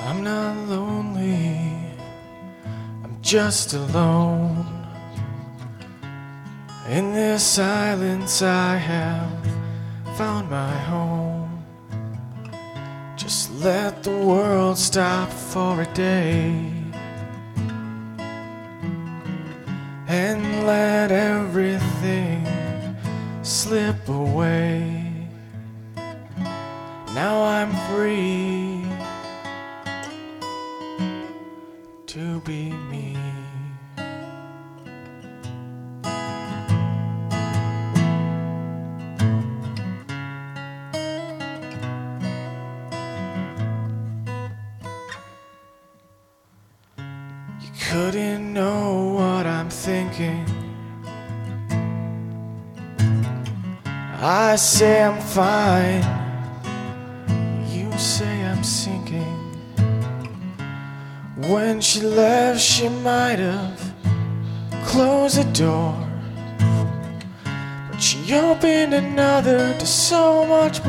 I'm not lonely, I'm just alone. In this silence I have found my home. Just let the world stop for a day and let everything slip away. Now I'm free to be me. You couldn't know what I'm thinking. I say I'm fine, you say I'm sinking. When she left, she might have closed the door, but she opened another to so much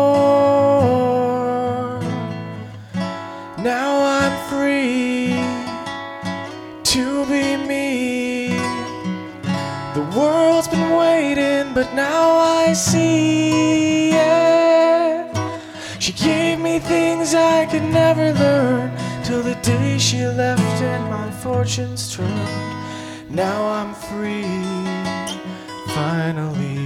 more. Now I'm free to be me. The world's been waiting, but now I see it. She gave me things I could never learn, till the day she left and my fortunes turned. Now I'm free, finally.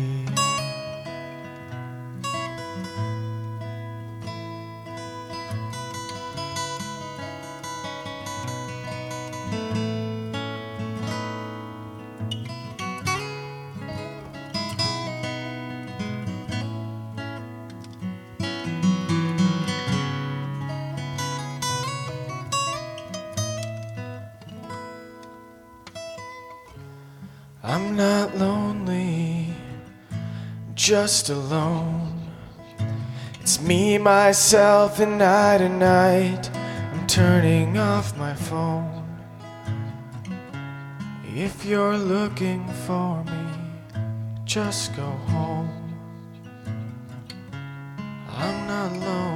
I'm not lonely, just alone. It's me, myself, and I tonight. I'm turning off my phone. If you're looking for me, just go home. I'm not lonely.